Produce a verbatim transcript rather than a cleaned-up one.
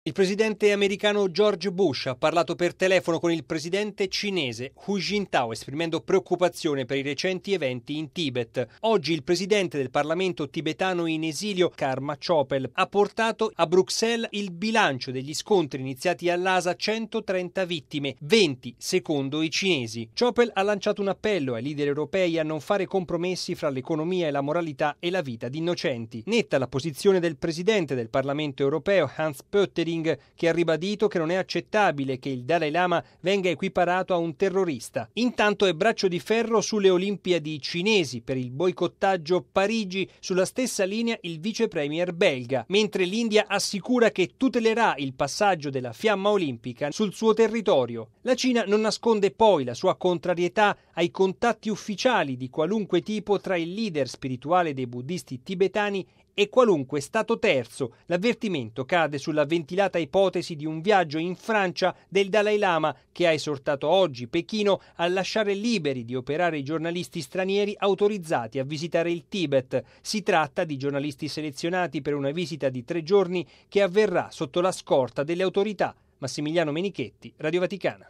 Il presidente americano George Bush ha parlato per telefono con il presidente cinese Hu Jintao, esprimendo preoccupazione per i recenti eventi in Tibet. Oggi il presidente del Parlamento tibetano in esilio, Karma Chopel, ha portato a Bruxelles il bilancio degli scontri iniziati a Lhasa, centotrenta vittime, venti secondo i cinesi. Chopel ha lanciato un appello ai leader europei a non fare compromessi fra l'economia e la moralità e la vita di innocenti. Netta la posizione del presidente del Parlamento europeo, Hans Pöttering, che ha ribadito che non è accettabile che il Dalai Lama venga equiparato a un terrorista. Intanto è braccio di ferro sulle Olimpiadi cinesi per il boicottaggio Parigi, sulla stessa linea il vice premier belga, mentre l'India assicura che tutelerà il passaggio della fiamma olimpica sul suo territorio. La Cina non nasconde poi la sua contrarietà ai contatti ufficiali di qualunque tipo tra il leader spirituale dei buddisti tibetani e qualunque stato terzo. L'avvertimento cade sulla ventilata ipotesi di un viaggio in Francia del Dalai Lama, che ha esortato oggi Pechino a lasciare liberi di operare i giornalisti stranieri autorizzati a visitare il Tibet. Si tratta di giornalisti selezionati per una visita di tre giorni che avverrà sotto la scorta delle autorità. Massimiliano Menichetti, Radio Vaticana.